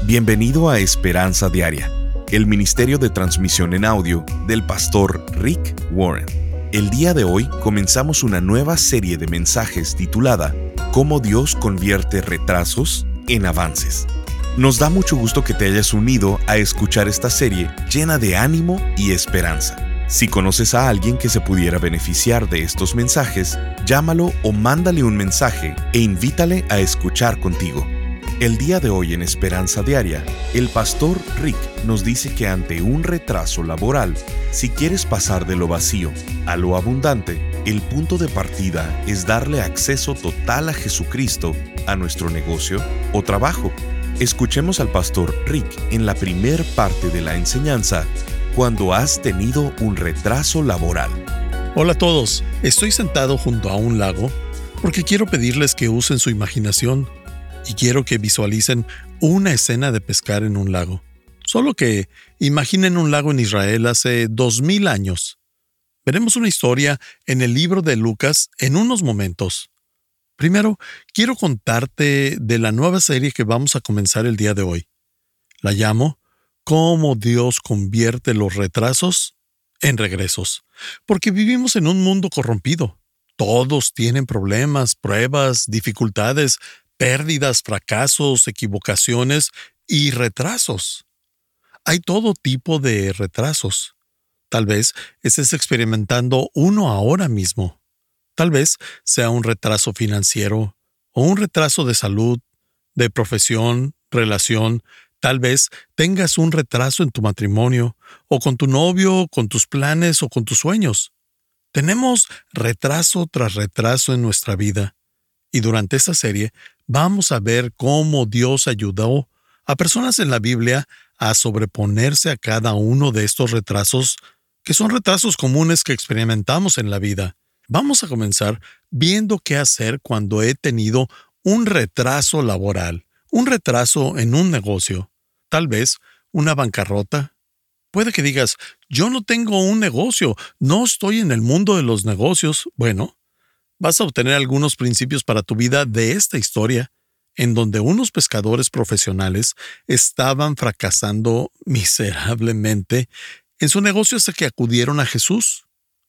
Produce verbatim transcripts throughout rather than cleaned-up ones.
Bienvenido a Esperanza Diaria, el ministerio de transmisión en audio del pastor Rick Warren. El día de hoy comenzamos una nueva serie de mensajes titulada Cómo Dios convierte retrasos en avances. Nos da mucho gusto que te hayas unido a escuchar esta serie llena de ánimo y esperanza. Si conoces a alguien que se pudiera beneficiar de estos mensajes, llámalo o mándale un mensaje e invítale a escuchar contigo. El día de hoy en Esperanza Diaria, el pastor Rick nos dice que ante un retraso laboral, si quieres pasar de lo vacío a lo abundante, el punto de partida es darle acceso total a Jesucristo a nuestro negocio o trabajo. Escuchemos al pastor Rick en la primer parte de la enseñanza, cuando has tenido un retraso laboral. Hola a todos, estoy sentado junto a un lago porque quiero pedirles que usen su imaginación y quiero que visualicen una escena de pescar en un lago. Solo que imaginen un lago en Israel hace dos mil años. Veremos una historia en el libro de Lucas en unos momentos. Primero, quiero contarte de la nueva serie que vamos a comenzar el día de hoy. La llamo Cómo Dios convierte los retrasos en regresos. Porque vivimos en un mundo corrompido. Todos tienen problemas, pruebas, dificultades, pérdidas, fracasos, equivocaciones y retrasos. Hay todo tipo de retrasos. Tal vez estés experimentando uno ahora mismo. Tal vez sea un retraso financiero o un retraso de salud, de profesión, relación. Tal vez tengas un retraso en tu matrimonio, o con tu novio, con tus planes o con tus sueños. Tenemos retraso tras retraso en nuestra vida. Y durante esta serie vamos a ver cómo Dios ayudó a personas en la Biblia a sobreponerse a cada uno de estos retrasos, que son retrasos comunes que experimentamos en la vida. Vamos a comenzar viendo qué hacer cuando he tenido un retraso laboral, un retraso en un negocio. Tal vez una bancarrota. Puede que digas, yo no tengo un negocio, no estoy en el mundo de los negocios. Bueno, vas a obtener algunos principios para tu vida de esta historia, en donde unos pescadores profesionales estaban fracasando miserablemente en su negocio hasta que acudieron a Jesús.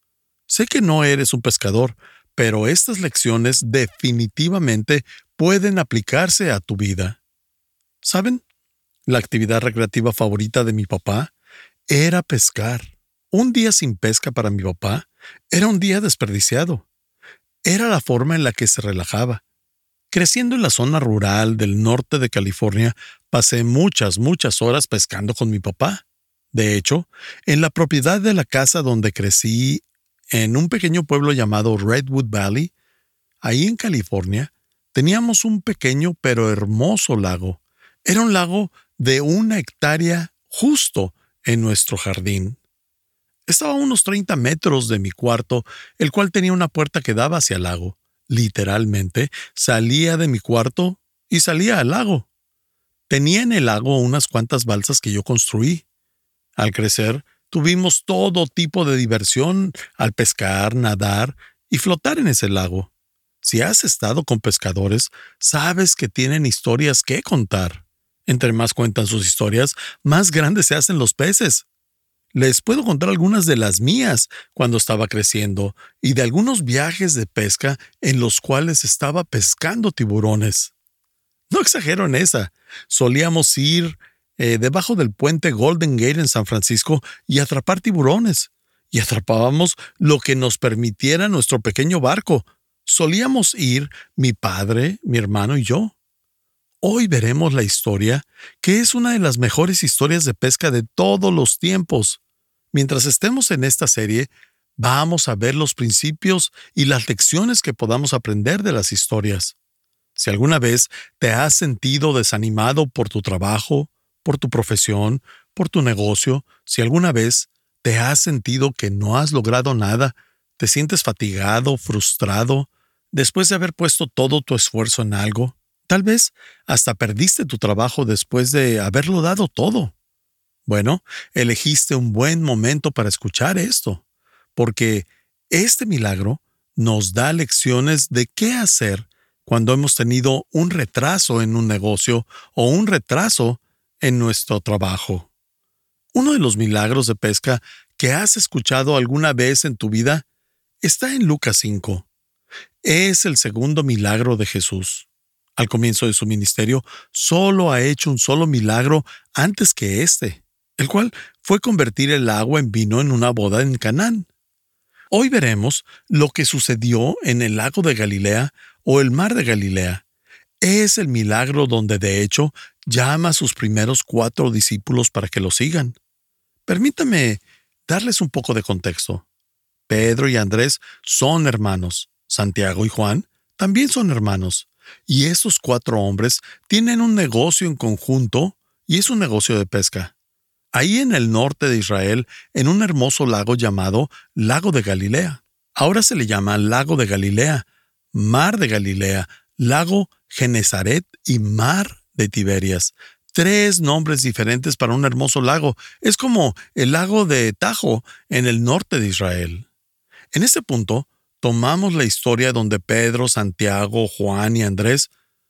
Sé que no eres un pescador, pero estas lecciones definitivamente pueden aplicarse a tu vida. ¿Saben? La actividad recreativa favorita de mi papá era pescar. Un día sin pesca para mi papá era un día desperdiciado. Era la forma en la que se relajaba. Creciendo en la zona rural del norte de California, pasé muchas, muchas horas pescando con mi papá. De hecho, en la propiedad de la casa donde crecí, en un pequeño pueblo llamado Redwood Valley, ahí en California, teníamos un pequeño pero hermoso lago. Era un lago de una hectárea justo en nuestro jardín. Estaba a unos treinta metros de mi cuarto, el cual tenía una puerta que daba hacia el lago. Literalmente, salía de mi cuarto y salía al lago. Tenía en el lago unas cuantas balsas que yo construí. Al crecer, tuvimos todo tipo de diversión al pescar, nadar y flotar en ese lago. Si has estado con pescadores, sabes que tienen historias que contar. Entre más cuentan sus historias, más grandes se hacen los peces. Les puedo contar algunas de las mías cuando estaba creciendo y de algunos viajes de pesca en los cuales estaba pescando tiburones. No exagero en esa. Solíamos ir eh, debajo del puente Golden Gate en San Francisco y atrapar tiburones. Y atrapábamos lo que nos permitiera nuestro pequeño barco. Solíamos ir mi padre, mi hermano y yo. Hoy veremos la historia, que es una de las mejores historias de pesca de todos los tiempos. Mientras estemos en esta serie, vamos a ver los principios y las lecciones que podamos aprender de las historias. Si alguna vez te has sentido desanimado por tu trabajo, por tu profesión, por tu negocio, si alguna vez te has sentido que no has logrado nada, te sientes fatigado, frustrado, después de haber puesto todo tu esfuerzo en algo, tal vez hasta perdiste tu trabajo después de haberlo dado todo. Bueno, elegiste un buen momento para escuchar esto, porque este milagro nos da lecciones de qué hacer cuando hemos tenido un retraso en un negocio o un retraso en nuestro trabajo. Uno de los milagros de pesca que has escuchado alguna vez en tu vida está en Lucas cinco. Es el segundo milagro de Jesús. Al comienzo de su ministerio, solo ha hecho un solo milagro antes que este, el cual fue convertir el agua en vino en una boda en Canaán. Hoy veremos lo que sucedió en el lago de Galilea o el mar de Galilea. Es el milagro donde, de hecho, llama a sus primeros cuatro discípulos para que lo sigan. Permítame darles un poco de contexto. Pedro y Andrés son hermanos. Santiago y Juan también son hermanos. Y estos cuatro hombres tienen un negocio en conjunto y es un negocio de pesca. Ahí en el norte de Israel, en un hermoso lago llamado Lago de Galilea. Ahora se le llama Lago de Galilea, Mar de Galilea, Lago Genesaret y Mar de Tiberias. Tres nombres diferentes para un hermoso lago. Es como el lago de Tajo en el norte de Israel. En este punto, tomamos la historia donde Pedro, Santiago, Juan y Andrés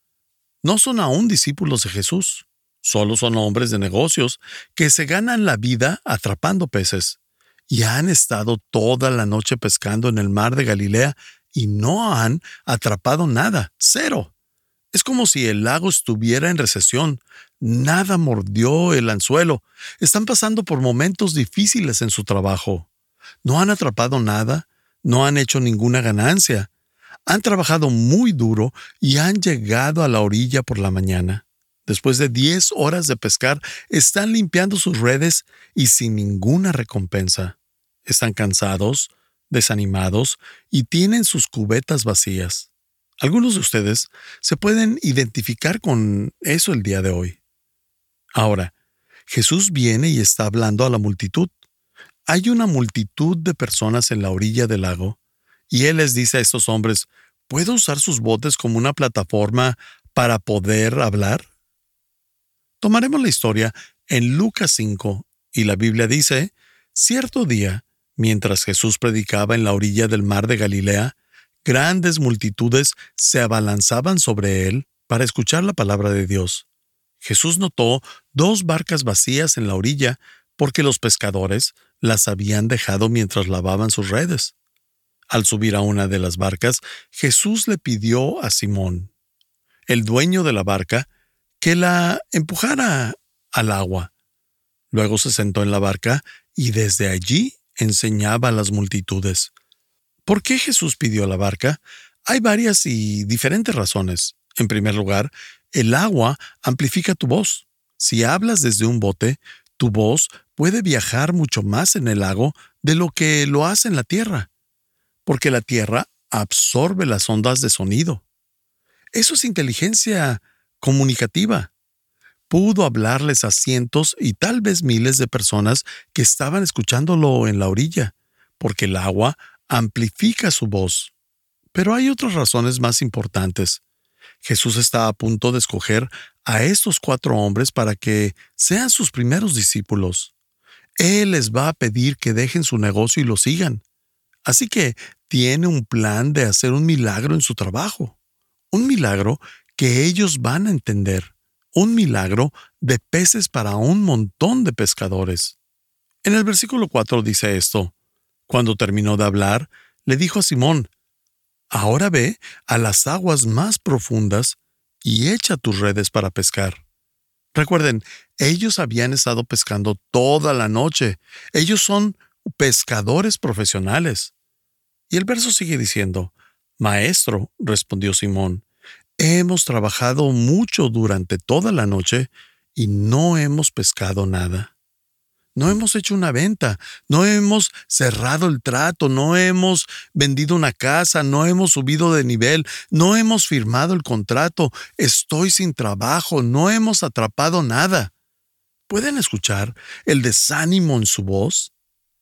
no son aún discípulos de Jesús. Solo son hombres de negocios que se ganan la vida atrapando peces. Y han estado toda la noche pescando en el mar de Galilea y no han atrapado nada. Cero. Es como si el lago estuviera en recesión. Nada mordió el anzuelo. Están pasando por momentos difíciles en su trabajo. No han atrapado nada. No han hecho ninguna ganancia. Han trabajado muy duro y han llegado a la orilla por la mañana. Después de diez horas de pescar, están limpiando sus redes y sin ninguna recompensa. Están cansados, desanimados y tienen sus cubetas vacías. Algunos de ustedes se pueden identificar con eso el día de hoy. Ahora, Jesús viene y está hablando a la multitud. Hay una multitud de personas en la orilla del lago, y Él les dice a estos hombres, ¿puedo usar sus botes como una plataforma para poder hablar? Tomaremos la historia en Lucas cinco, y la Biblia dice, cierto día, mientras Jesús predicaba en la orilla del mar de Galilea, grandes multitudes se abalanzaban sobre Él para escuchar la palabra de Dios. Jesús notó dos barcas vacías en la orilla porque los pescadores las habían dejado mientras lavaban sus redes. Al subir a una de las barcas, Jesús le pidió a Simón, el dueño de la barca, que la empujara al agua. Luego se sentó en la barca y desde allí enseñaba a las multitudes. ¿Por qué Jesús pidió la barca? Hay varias y diferentes razones. En primer lugar, el agua amplifica tu voz. Si hablas desde un bote, tu voz puede viajar mucho más en el lago de lo que lo hace en la tierra, porque la tierra absorbe las ondas de sonido. Eso es inteligencia comunicativa. Pudo hablarles a cientos y tal vez miles de personas que estaban escuchándolo en la orilla, porque el agua amplifica su voz. Pero hay otras razones más importantes. Jesús está a punto de escoger a estos cuatro hombres para que sean sus primeros discípulos. Él les va a pedir que dejen su negocio y lo sigan. Así que tiene un plan de hacer un milagro en su trabajo. Un milagro que ellos van a entender. Un milagro de peces para un montón de pescadores. En el versículo cuatro dice esto. Cuando terminó de hablar, le dijo a Simón, ahora ve a las aguas más profundas y echa tus redes para pescar. Recuerden, ellos habían estado pescando toda la noche. Ellos son pescadores profesionales. Y el verso sigue diciendo, Maestro, respondió Simón, hemos trabajado mucho durante toda la noche y no hemos pescado nada. No hemos hecho una venta, no hemos cerrado el trato, no hemos vendido una casa, no hemos subido de nivel, no hemos firmado el contrato, estoy sin trabajo, no hemos atrapado nada. ¿Pueden escuchar el desánimo en su voz?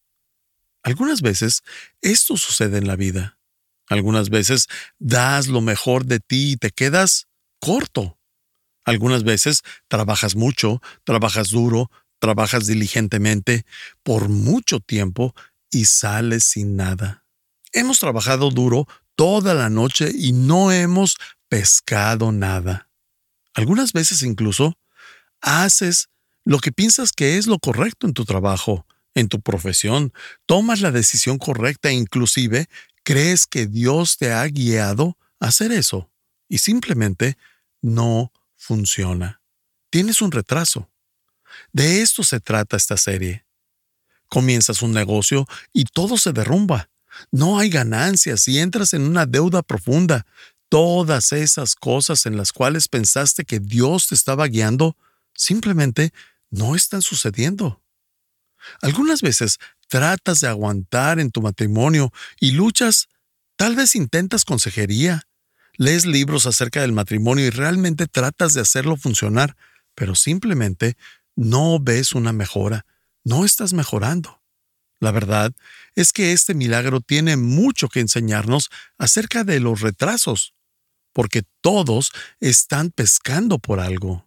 Algunas veces esto sucede en la vida. Algunas veces das lo mejor de ti y te quedas corto. Algunas veces trabajas mucho, trabajas duro, trabajas diligentemente por mucho tiempo y sales sin nada. Hemos trabajado duro toda la noche y no hemos pescado nada. Algunas veces incluso haces lo que piensas que es lo correcto en tu trabajo, en tu profesión, tomas la decisión correcta e inclusive crees que Dios te ha guiado a hacer eso y simplemente no funciona. Tienes un retraso. De esto se trata esta serie. Comienzas un negocio y todo se derrumba. No hay ganancias y entras en una deuda profunda. Todas esas cosas en las cuales pensaste que Dios te estaba guiando simplemente no están sucediendo. Algunas veces tratas de aguantar en tu matrimonio y luchas, tal vez intentas consejería, lees libros acerca del matrimonio y realmente tratas de hacerlo funcionar, pero simplemente no ves una mejora, no estás mejorando. La verdad es que este milagro tiene mucho que enseñarnos acerca de los retrasos, porque todos están pescando por algo.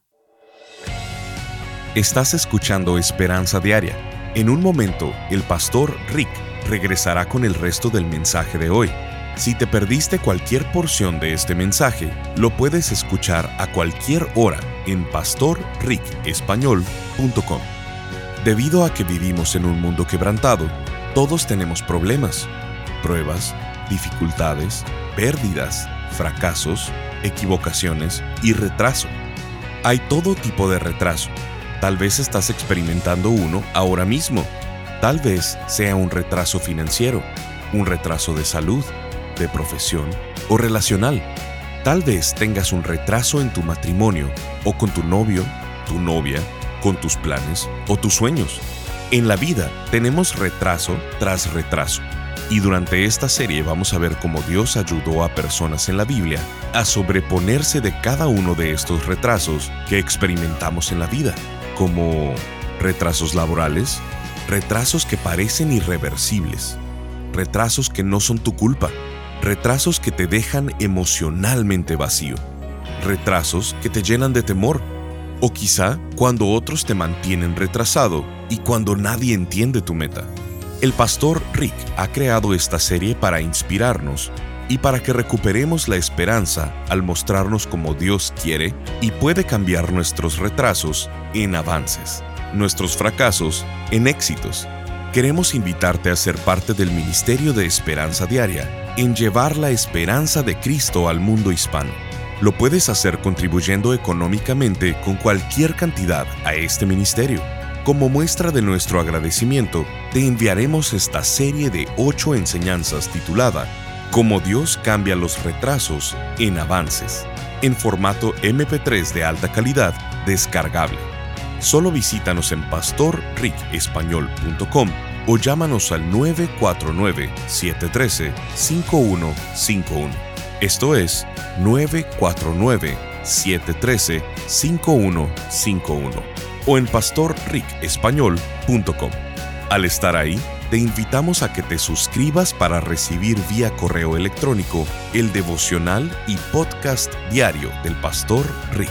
Estás escuchando Esperanza Diaria. En un momento, el pastor Rick regresará con el resto del mensaje de hoy. Si te perdiste cualquier porción de este mensaje, lo puedes escuchar a cualquier hora en pastor rick español punto com. Debido a que vivimos en un mundo quebrantado, todos tenemos problemas, pruebas, dificultades, pérdidas, fracasos, equivocaciones y retraso. Hay todo tipo de retraso. Tal vez estás experimentando uno ahora mismo. Tal vez sea un retraso financiero, un retraso de salud, de profesión o relacional. Tal vez tengas un retraso en tu matrimonio o con tu novio, tu novia, con tus planes o tus sueños. En la vida tenemos retraso tras retraso. Y durante esta serie vamos a ver cómo Dios ayudó a personas en la Biblia a sobreponerse de cada uno de estos retrasos que experimentamos en la vida, como retrasos laborales, retrasos que parecen irreversibles, retrasos que no son tu culpa, retrasos que te dejan emocionalmente vacío, retrasos que te llenan de temor, o quizá cuando otros te mantienen retrasado y cuando nadie entiende tu meta. El pastor Rick ha creado esta serie para inspirarnos y para que recuperemos la esperanza al mostrarnos cómo Dios quiere y puede cambiar nuestros retrasos en avances, nuestros fracasos en éxitos. Queremos invitarte a ser parte del Ministerio de Esperanza Diaria en llevar la esperanza de Cristo al mundo hispano. Lo puedes hacer contribuyendo económicamente con cualquier cantidad a este ministerio. Como muestra de nuestro agradecimiento, te enviaremos esta serie de ocho enseñanzas titulada Cómo Dios cambia los retrasos en avances, en formato eme pe tres de alta calidad descargable. Solo visítanos en pastor rick español punto com o llámanos al nueve cuatro nueve, siete uno tres, cinco uno cinco uno. Esto es nueve cuatro nueve, siete uno tres, cinco uno cinco uno. O en pastor rick español punto com. Al estar ahí, te invitamos a que te suscribas para recibir vía correo electrónico el devocional y podcast diario del pastor Rick.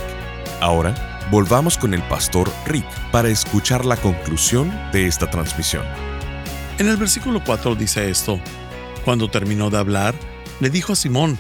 Ahora, volvamos con el pastor Rick para escuchar la conclusión de esta transmisión. En el versículo cuatro dice esto: Cuando terminó de hablar, le dijo a Simón: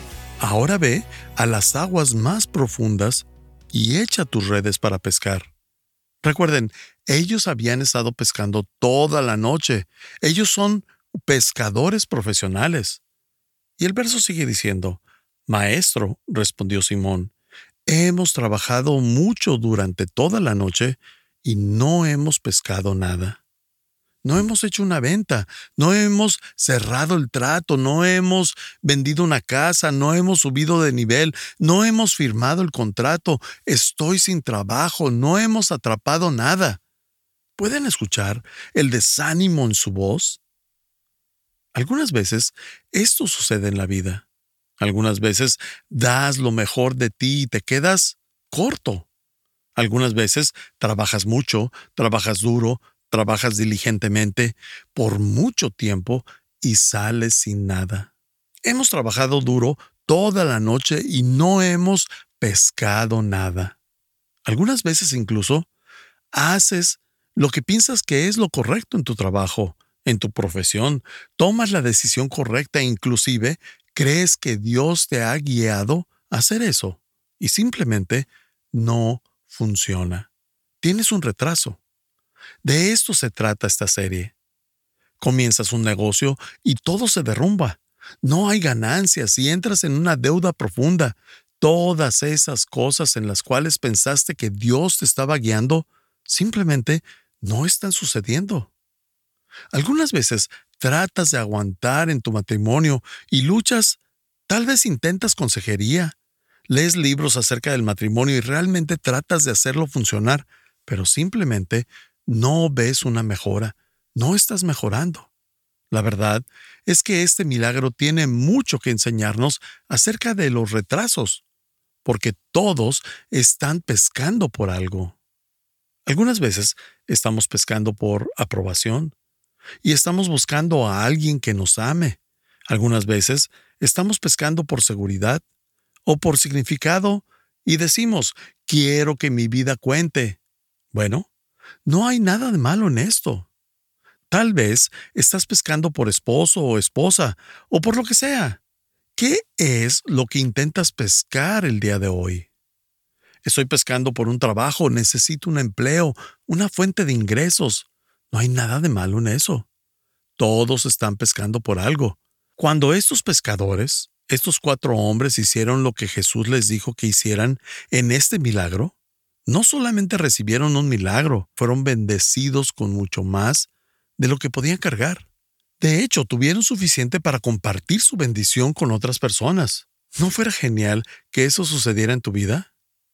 Ahora ve a las aguas más profundas y echa tus redes para pescar. Recuerden, ellos habían estado pescando toda la noche. Ellos son pescadores profesionales. Y el verso sigue diciendo: Maestro, respondió Simón, hemos trabajado mucho durante toda la noche y no hemos pescado nada. No hemos hecho una venta, no hemos cerrado el trato, no hemos vendido una casa, no hemos subido de nivel, no hemos firmado el contrato, estoy sin trabajo, no hemos atrapado nada. ¿Pueden escuchar el desánimo en su voz? Algunas veces esto sucede en la vida. Algunas veces das lo mejor de ti y te quedas corto. Algunas veces trabajas mucho, trabajas duro, trabajas diligentemente por mucho tiempo y sales sin nada. Hemos trabajado duro toda la noche y no hemos pescado nada. Algunas veces incluso haces lo que piensas que es lo correcto en tu trabajo, en tu profesión, tomas la decisión correcta e inclusive crees que Dios te ha guiado a hacer eso y simplemente no funciona. tienes un retraso. De esto se trata esta serie. Comienzas un negocio y todo se derrumba. No hay ganancias y entras en una deuda profunda. Todas esas cosas en las cuales pensaste que Dios te estaba guiando, simplemente no están sucediendo. Algunas veces tratas de aguantar en tu matrimonio y luchas, tal vez intentas consejería, lees libros acerca del matrimonio y realmente tratas de hacerlo funcionar, pero simplemente no ves una mejora, no estás mejorando. La verdad es que este milagro tiene mucho que enseñarnos acerca de los retrasos, porque todos están pescando por algo. Algunas veces estamos pescando por aprobación y estamos buscando a alguien que nos ame. Algunas veces estamos pescando por seguridad o por significado y decimos, quiero que mi vida cuente. Bueno, no hay nada de malo en esto. Tal vez estás pescando por esposo o esposa o por lo que sea. ¿Qué es lo que intentas pescar el día de hoy? Estoy pescando por un trabajo, necesito un empleo, una fuente de ingresos. No hay nada de malo en eso. Todos están pescando por algo. Cuando estos pescadores, estos cuatro hombres hicieron lo que Jesús les dijo que hicieran en este milagro, no solamente recibieron un milagro, fueron bendecidos con mucho más de lo que podían cargar. De hecho, tuvieron suficiente para compartir su bendición con otras personas. ¿No fuera genial que eso sucediera en tu vida?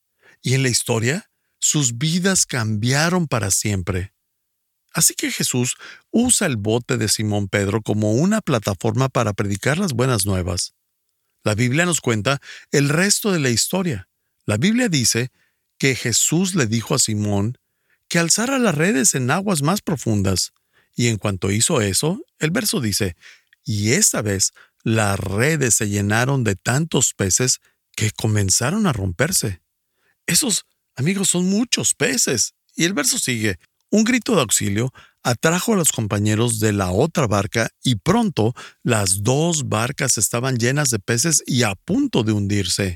Y en la historia, sus vidas cambiaron para siempre. Así que Jesús usa el bote de Simón Pedro como una plataforma para predicar las buenas nuevas. La Biblia nos cuenta el resto de la historia. La Biblia dice que Jesús le dijo a Simón que alzara las redes en aguas más profundas. Y en cuanto hizo eso, el verso dice, y esta vez las redes se llenaron de tantos peces que comenzaron a romperse. Esos, amigos, son muchos peces. Y el verso sigue, un grito de auxilio atrajo a los compañeros de la otra barca y pronto las dos barcas estaban llenas de peces y a punto de hundirse.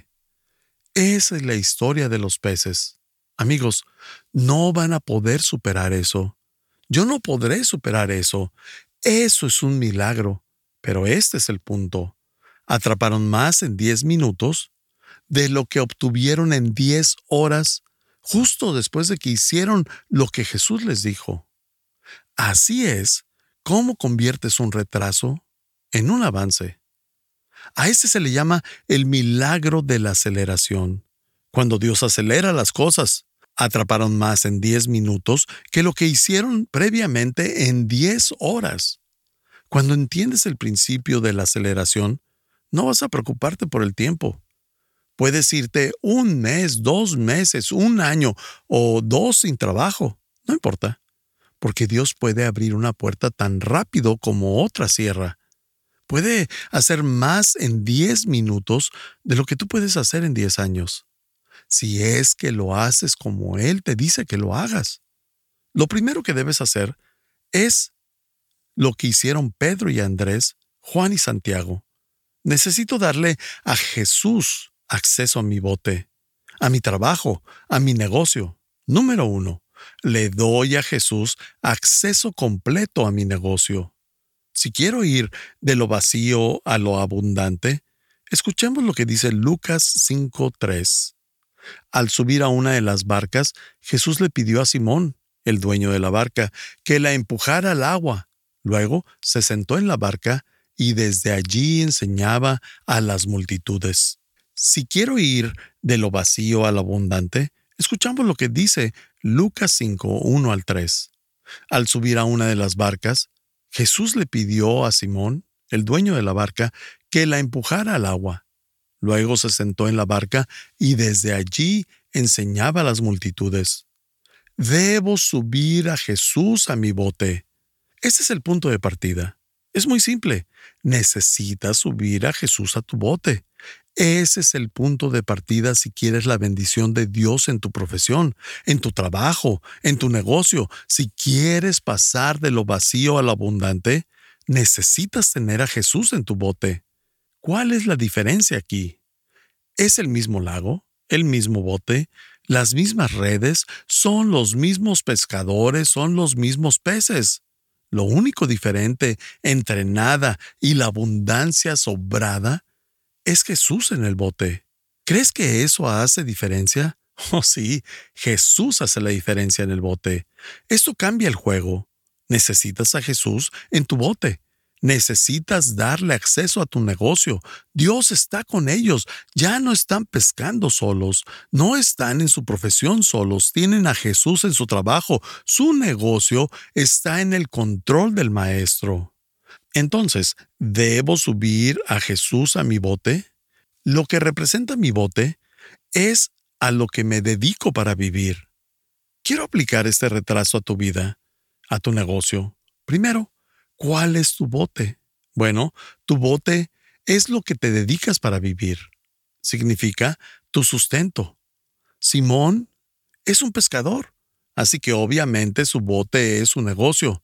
Esa es la historia de los peces. Amigos, no van a poder superar eso. Yo no podré superar eso. Eso es un milagro. Pero este es el punto. Atraparon más en diez minutos de lo que obtuvieron en diez horas, justo después de que hicieron lo que Jesús les dijo. Así es cómo conviertes un retraso en un avance. A este se le llama el milagro de la aceleración. Cuando Dios acelera las cosas, atraparon más en diez minutos que lo que hicieron previamente en diez horas. Cuando entiendes el principio de la aceleración, no vas a preocuparte por el tiempo. Puedes irte un mes, dos meses, un año o dos sin trabajo. No importa, porque Dios puede abrir una puerta tan rápido como otra cierra. Puede hacer más en diez minutos de lo que tú puedes hacer en diez años. Si es que lo haces como Él te dice que lo hagas. Lo primero que debes hacer es lo que hicieron Pedro y Andrés, Juan y Santiago. Necesito darle a Jesús acceso a mi bote, a mi trabajo, a mi negocio. Número uno, le doy a Jesús acceso completo a mi negocio. Si quiero ir de lo vacío a lo abundante, escuchemos lo que dice Lucas cinco tres. Al subir a una de las barcas, Jesús le pidió a Simón, el dueño de la barca, que la empujara al agua. Luego se sentó en la barca y desde allí enseñaba a las multitudes. Si quiero ir de lo vacío a lo abundante, escuchamos lo que dice Lucas cinco uno al tres. Al subir a una de las barcas, Jesús le pidió a Simón, el dueño de la barca, que la empujara al agua. Luego se sentó en la barca y desde allí enseñaba a las multitudes. Debo subir a Jesús a mi bote. Ese es el punto de partida. Es muy simple. Necesitas subir a Jesús a tu bote. Ese es el punto de partida si quieres la bendición de Dios en tu profesión, en tu trabajo, en tu negocio. Si quieres pasar de lo vacío a lo abundante, necesitas tener a Jesús en tu bote. ¿Cuál es la diferencia aquí? Es el mismo lago, el mismo bote, Las mismas redes, son los mismos pescadores, son los mismos peces. Lo único diferente entre nada y la abundancia sobrada es Jesús en el bote. ¿Crees que eso hace diferencia? Oh, sí, Jesús hace la diferencia en el bote. Esto cambia el juego. Necesitas a Jesús en tu bote. Necesitas darle acceso a tu negocio. Dios está con ellos. Ya no están pescando solos. No están en su profesión solos. Tienen a Jesús en su trabajo. Su negocio está en el control del Maestro. Entonces, ¿debo subir a Jesús a mi bote? Lo que representa mi bote es a lo que me dedico para vivir. Quiero aplicar este retraso a tu vida, a tu negocio. Primero, ¿cuál es tu bote? Bueno, tu bote es lo que te dedicas para vivir. Significa tu sustento. Simón es un pescador, así que obviamente su bote es su negocio.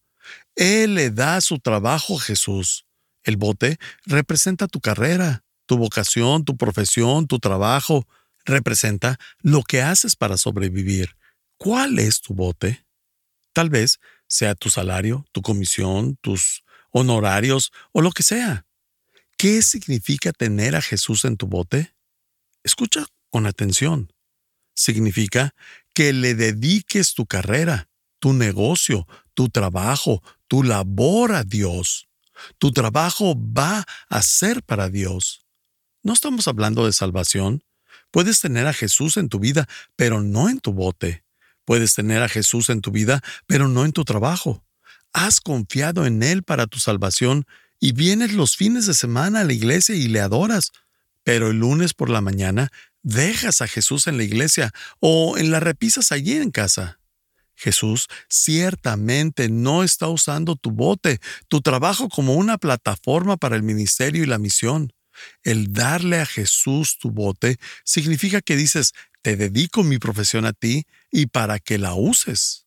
Él le da su trabajo a Jesús. El bote representa tu carrera, tu vocación, tu profesión, tu trabajo. Representa lo que haces para sobrevivir. ¿Cuál es tu bote? Tal vez sea tu salario, tu comisión, tus honorarios o lo que sea. ¿Qué significa tener a Jesús en tu bote? Escucha con atención. Significa que le dediques tu carrera, tu negocio, tu trabajo, tu labor a Dios. Tu trabajo va a ser para Dios. No estamos hablando de salvación. Puedes tener a Jesús en tu vida, pero no en tu bote. Puedes tener a Jesús en tu vida, pero no en tu trabajo. Has confiado en Él para tu salvación y vienes los fines de semana a la iglesia y le adoras, pero el lunes por la mañana dejas a Jesús en la iglesia o en las repisas allí en casa. Jesús ciertamente no está usando tu bote, tu trabajo como una plataforma para el ministerio y la misión. El darle a Jesús tu bote significa que dices, te dedico mi profesión a ti y para que la uses.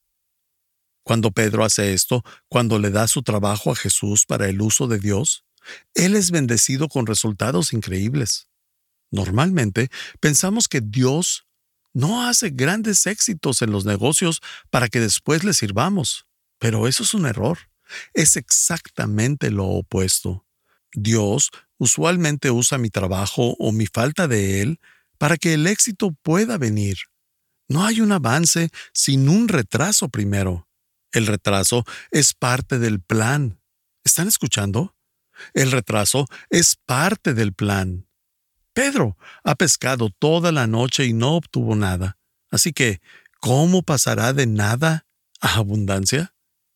Cuando Pedro hace esto, cuando le da su trabajo a Jesús para el uso de Dios, él es bendecido con resultados increíbles. Normalmente pensamos que Dios no hace grandes éxitos en los negocios para que después le sirvamos, pero eso es un error. Es exactamente lo opuesto. Dios usualmente usa mi trabajo o mi falta de él para que el éxito pueda venir. No hay un avance sin un retraso primero. El retraso es parte del plan. ¿Están escuchando? El retraso es parte del plan. Pedro ha pescado toda la noche y no obtuvo nada. Así que, ¿cómo pasará de nada a abundancia?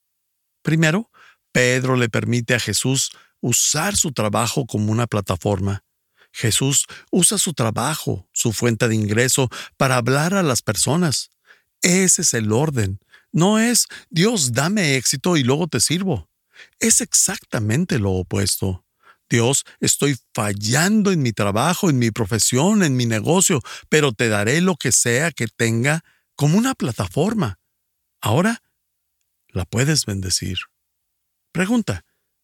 Primero, Pedro le permite a Jesús usar su trabajo como una plataforma. Jesús usa su trabajo, su fuente de ingreso, para hablar a las personas. Ese es el orden. No es, Dios, dame éxito y luego te sirvo. Es exactamente lo opuesto. Dios, estoy fallando en mi trabajo, en mi profesión, en mi negocio, pero te daré lo que sea que tenga como una plataforma. Ahora, la puedes bendecir. Pregunta,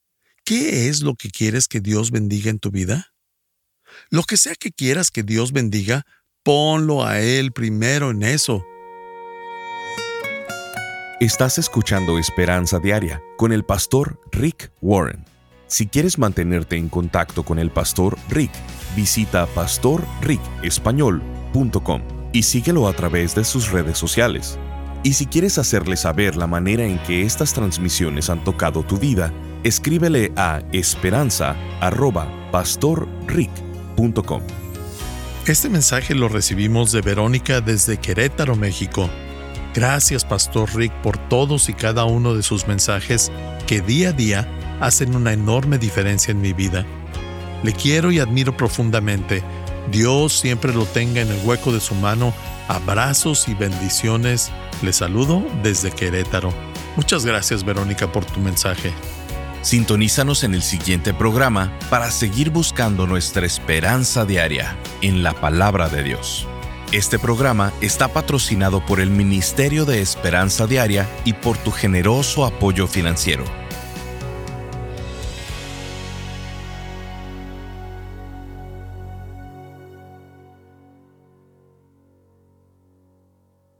¿qué es lo que quieres que Dios bendiga en tu vida? Lo que sea que quieras que Dios bendiga, ponlo a Él primero en eso. Estás escuchando Esperanza Diaria con el pastor Rick Warren. Si quieres mantenerte en contacto con el pastor Rick, visita pastor rick español punto com y síguelo a través de sus redes sociales. Y si quieres hacerle saber la manera en que estas transmisiones han tocado tu vida, escríbele a esperanza arroba pastor rick punto com. Este mensaje lo recibimos de Verónica desde Querétaro, México. Gracias, Pastor Rick, por todos y cada uno de sus mensajes que día a día hacen una enorme diferencia en mi vida. Le quiero y admiro profundamente. Dios siempre lo tenga en el hueco de su mano. Abrazos y bendiciones. Le saludo desde Querétaro. Muchas gracias, Verónica, por tu mensaje. Sintonízanos en el siguiente programa para seguir buscando nuestra esperanza diaria en la palabra de Dios. Este programa está patrocinado por el Ministerio de Esperanza Diaria y por tu generoso apoyo financiero.